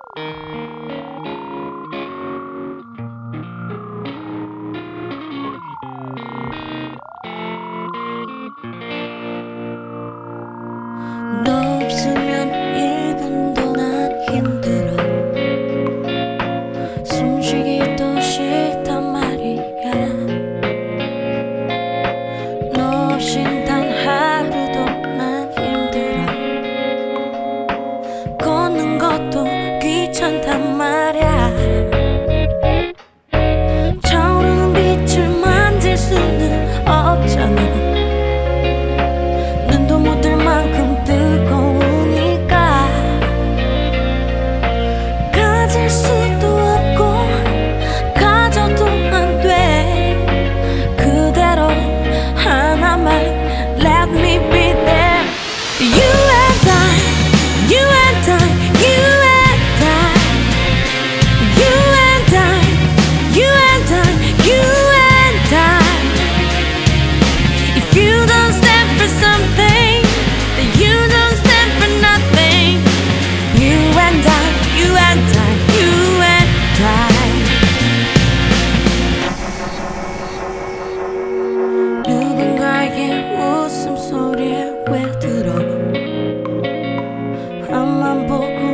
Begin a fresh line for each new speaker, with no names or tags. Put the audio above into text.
너 없으면 1분도 난 힘들어. 숨쉬기도 싫단 말이야. 너 없인 단 하루도 난 힘들어. 걷는 것도 귀찮단 말야. 차오르는 빛을 만질 수는 없잖아. 눈도 못 뜰 만큼 뜨거우니까. 가질 수도 없고 가져도 안 돼. 그대로 하나만 let me be there. You and I, you and I, you and I, you and I, you and I, you and I. If you don't stand for something, then you don't stand for nothing. You and I, you and I, you and I. 누군가의 웃음소리에 왜 들어? 앞만 보고